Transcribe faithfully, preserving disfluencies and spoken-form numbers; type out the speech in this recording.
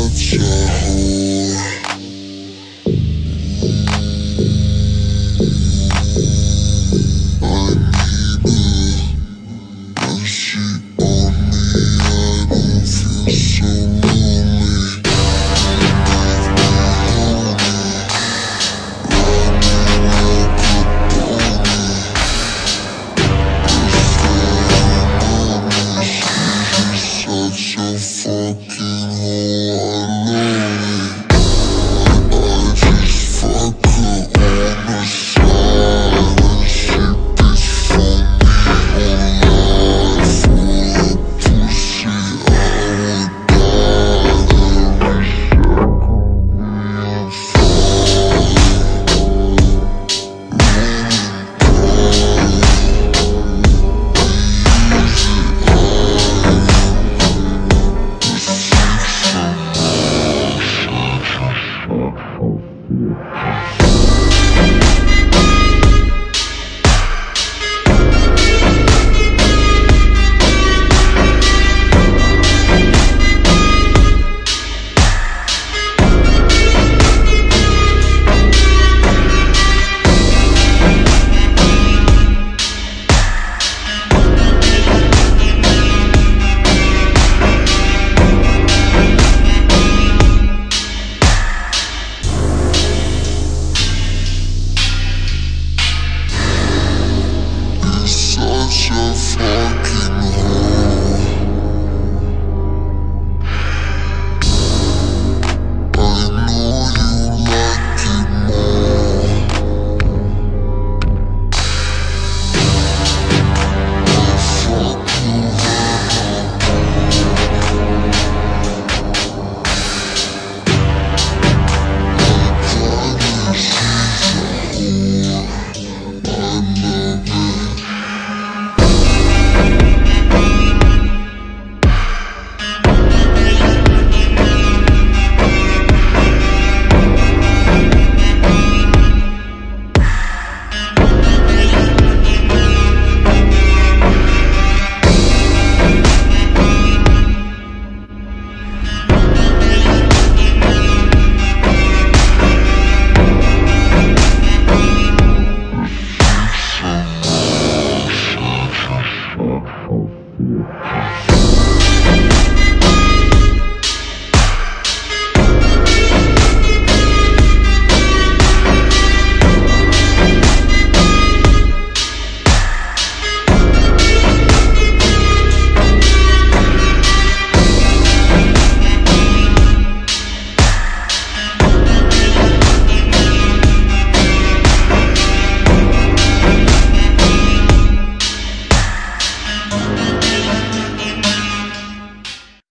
such a whore. I need her, and she on me. I don't feel so lonely. Such a fucking whore, I know it. I just fuck her on the side, and she bitch for me online. Full of pussy, I would die every second being fine. Yeah.